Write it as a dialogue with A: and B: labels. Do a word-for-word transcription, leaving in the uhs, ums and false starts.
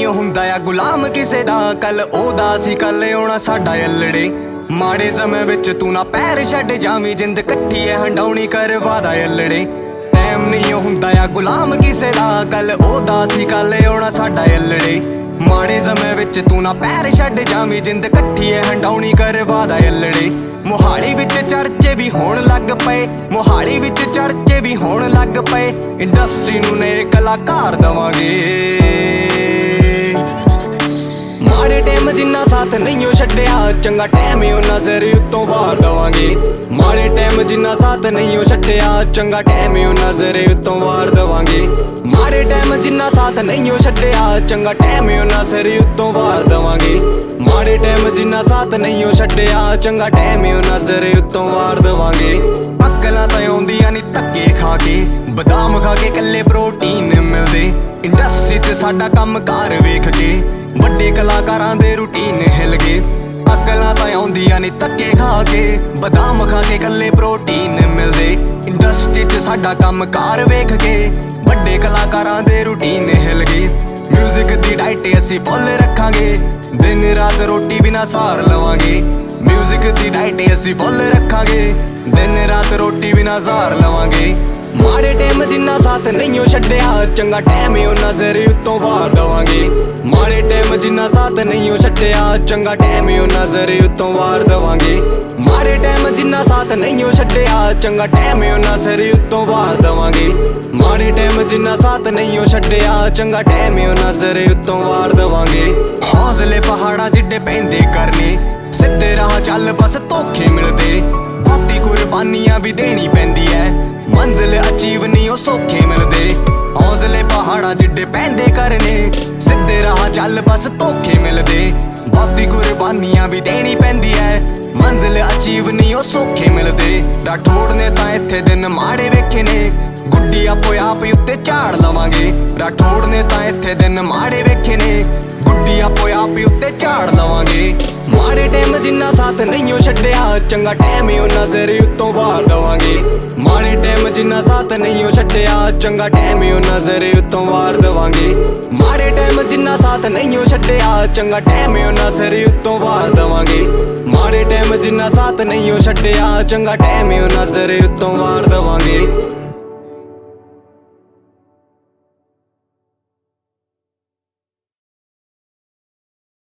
A: ਹੁੰਦਾ ਆ ਗੁਲਾਮ ਕਿਸੇ ਦਾ, ਕੱਲ ਉਹਦਾ ਸੀ ਕੱਲ ਆਉਣਾ ਸਾਡਾ ਅਲੜੇ। ਮਾੜੇ ਸਮੇਂ ਵਿੱਚ ਤੂੰ ਨਾ ਪੈਰ ਛੱਡ ਜਾਵੀਂ, ਜਿੰਦ ਇਕੱਠੀ ਐ ਹੰਡਾਉਣੀ ਕਰਵਾਦਾ ਅਲੜੇ। ਟਾਈਮ ਨਹੀਂ ਹੁੰਦਾ ਆ ਗੁਲਾਮ ਕਿਸੇ ਦਾ, ਕੱਲ ਉਹਦਾ ਸੀ ਕੱਲ ਆਉਣਾ ਸਾਡਾ ਅਲੜੇ। ਮਾੜੇ ਸਮੇਂ ਵਿੱਚ ਤੂੰ ਨਾ ਪੈਰ ਛੱਡ ਜਾਵੀਂ, ਜਿੰਦ ਇਕੱਠੀ ਐ ਹੰਡਾਉਣੀ ਕਰਵਾਦਾ ਅਲੜੇ। ਮੋਹਾਲੀ ਵਿੱਚ ਚਰਚੇ ਵੀ ਹੋਣ ਲੱਗ ਪਏ, ਮੋਹਾਲੀ ਵਿੱਚ ਚਰਚੇ ਵੀ ਹੋਣ ਲੱਗ ਪਏ। ਇੰਡਸਟਰੀ ਨੂੰ ਨਏ ਕਲਾਕਾਰ ਦਵਾਂਗੇ। ਮਾੜੇ ਟਾਈਮ ਜਿੰਨਾ ਸਾਥ ਨਹੀਂ ਓ ਛੱਡਿਆ, ਚੰਗਾ ਟਾਈਮ ਓ ਨਜ਼ਰ ਉੱਤੋਂ ਵਾਰ ਦਵਾਂਗੇ। ਮਾੜੇ ਟਾਈਮ ਜਿੰਨਾ ਸਾਥ ਨਹੀਂ ਓ ਛੱਡਿਆ, ਚੰਗਾ ਟਾਈਮ ਓ ਨਜ਼ਰ ਉੱਤੋਂ ਵਾਰ ਦਵਾਂਗੇ। ਮਾੜੇ ਟਾਈਮ ਜਿੰਨਾ ਸਾਥ ਨਹੀਂ ਓ ਛੱਡਿਆ, ਚੰਗਾ ਟਾਈਮ ਓ ਨਜ਼ਰ ਉੱਤੋਂ ਵਾਰ ਦਵਾਂਗੇ। ਮਾੜੇ ਟਾਈਮ ਜਿੰਨਾ ਸਾਥ ਨਹੀਂ ਓ ਛੱਡਿਆ, ਚੰਗਾ ਟਾਈਮ ਓ ਨਜ਼ਰ ਉੱਤੋਂ ਵਾਰ ਦਵਾਂਗੇ। ਅਕਲਾਂ ਤਾਂ ਆਉਂਦੀਆਂ ਨੀ ਧੱਕੇ ਖਾ ਕੇ, ਬਦਾਮ ਖਾ ਕੇ ਕੱਲੇ ਪ੍ਰੋਟੀਨ ਮਿਲਦੇ। ਇੰਡਸਟਰੀ 'ਚ ਸਾਡਾ ਕੰਮ ਕਾਰ ਵੇਖ ਕੇ, ਵੱਡੇ ਕਲਾਕਾਰਾਂ ਦੇ ਰੂਟੀਨ ਹਿੱਲ ਗਏ। ਅਕਲਾਂ ਤਾਂ ਆਉਂਦੀਆਂ ਨੀ ਧੱਕੇ ਖਾ ਕੇ, ਬਦਾਮ ਖਾ ਕੇ ਕੱਲੇ ਪ੍ਰੋਟੀਨ ਮਿਲਦੇ। ਇੰਡਸਟਰੀ 'ਚ ਸਾਡਾ ਕੰਮ ਕਾਰ ਵੇਖ ਕੇ, ਵੱਡੇ ਕਲਾਕਾਰਾਂ ਦੇ ਰੂਟੀਨ ਹਿੱਲ ਗਏ। ਮਿਊਜ਼ਿਕ ਦੀ ਡਾਈਟ ਅਸੀਂ ਫੁੱਲ ਰੱਖਾਂਗੇ, ਦਿਨ ਰਾਤ ਰੋਟੀ ਬਿਨਾ ਸਾਰ ਲਵਾਂਗੇ। ਮਿਊਜ਼ਿਕ ਦੀ ਡਾਈਟ ਅਸੀਂ ਫੁੱਲ ਰੱਖਾਂਗੇ, ਦਿਨ ਰਾਤ ਰੋਟੀ ਬਿਨਾ ਸਾਰ ਲਵਾਂਗੇ। ਮਾੜੇ ਟਾਈਮ ਜਿੰਨਾ ਸਾਥ ਨਹੀਂ ਓ ਛੱਡਿਆ, ਚੰਗਾ ਟਾਈਮ ਓ ਨਜ਼ਰ ਉੱਤੋਂ ਵਾਰ ਦਵਾਂਗੇ। ਮਾੜੇ ਟਾਈਮ ਜਿੰਨਾ ਸਾਥ ਨਹੀਂ ਓ ਛੱਡਿਆ, ਚੰਗਾ ਟਾਈਮ ਓ ਨਜ਼ਰ ਉੱਤੋਂ ਵਾਰ ਦਵਾਂਗੇ। ਮਾੜੇ ਟਾਈਮ ਜਿੰਨਾ ਸਾਥ ਨਹੀਂ ਓ ਛੱਡਿਆ, ਚੰਗਾ ਟਾਈਮ ਓ ਨਜ਼ਰ ਉੱਤੋਂ ਵਾਰ ਦਵਾਂਗੇ। ਮਾੜੇ ਟਾਈਮ ਜਿੰਨਾ ਸਾਥ ਨਹੀਂ ਓ ਛੱਡਿਆ, ਚੰਗਾ ਟਾਈਮ ਓ ਨਜ਼ਰ ਉੱਤੋਂ ਵਾਰ ਦਵਾਂਗੇ। ਹੌਸਲੇ ਪਹਾੜਾਂ ਜਿੱਡੇ ਪੈਂਦੇ ਕਰਨੇ, ਸਿੱਧੇ ਰਾਹ ਚੱਲ ਬਸ ਧੋਖੇ ਮਿਲਦੇ। ਬਹੁਤੀ ਕੁਰਬਾਨੀਆਂ ਵੀ ਦੇਣੀ ਪੈਂਦੀ ਐ, ਮੰਜ਼ਿਲ ਅਚੀਵ ਨਹੀਂ ਉਹ ਸੌਖੇ ਮਿਲਦੇ। ਹੌਸਲੇ ਪਹਾੜਾਂ ਜਿੱਡੇ ਪੈਂਦੇ ਕਰਨੇ, ਸਿੱਧੇ ਰਾਹ ਚੱਲ ਬਸ ਧੋਖੇ ਮਿਲਦੇ। ਬਹੁਤੀ ਕੁਰਬਾਨੀਆਂ ਵੀ ਦੇਣੀ ਪੈਂਦੀ ਐ, ਮੰਜ਼ਿਲ ਅਚੀਵ ਨਹੀਂ ਉਹ ਸੌਖੇ ਮਿਲਦੇ। ਰਾਠੌੜ ਨੇ ਤਾਂ ਇੱਥੇ ਦਿਨ ਮਾੜੇ ਵੇਖੇ ਨੇ, ਗੁੱਡੀ ਆਪੋ ਆਪ ਉੱਤੇ ਝਾੜ ਲਵਾਂਗੇ। ਰਾਠੌੜ ਨੇ ਤਾਂ ਇੱਥੇ ਦਿਨ ਮਾੜੇ ਵੇਖੇ ਨੇ, ਗੁੱਡੀ ਆਪੋ ਆਪ ਉੱਤੇ ਝਾੜ ਲਵਾਂਗੇ। ਮਾੜੇ ਟਾਈਮ ਜਿੰਨਾ ਸਾਥ ਨਹੀਂ ਓ ਛੱਡਿਆ, ਚੰਗਾ ਟਾਈਮ ਓ ਨਜ਼ਰ ਉੱਤੋਂ ਵਾਰ ਦਵਾਂਗੇ। ਮਾੜੇ ਟਾਈਮ ਜਿੰਨਾ ਸਾਥ ਨਹੀਂ ਓ ਛੱਡਿਆ, ਚੰਗਾ ਟਾਈਮ ਓ ਨਜ਼ਰ ਉੱਤੋਂ ਵਾਰ ਦਵਾਂਗੇ। ਮਾੜੇ ਟਾਈਮ ਜਿੰਨਾ ਸਾਥ ਨਹੀਂ ਓ ਛੱਡਿਆ, ਚੰਗਾ ਟਾਈਮ ਓ ਨਜ਼ਰ ਉੱਤੋਂ ਵਾਰ ਦਵਾਂਗੇ। ਮਾੜੇ ਟਾਈਮ ਜਿੰਨਾ ਸਾਥ ਨਹੀਂ ਓ ਛੱਡਿਆ, ਚੰਗਾ ਟਾਈਮ ਓ ਨਜ਼ਰ ਉੱਤੋਂ ਵਾਰ ਦਵਾਂਗੇ।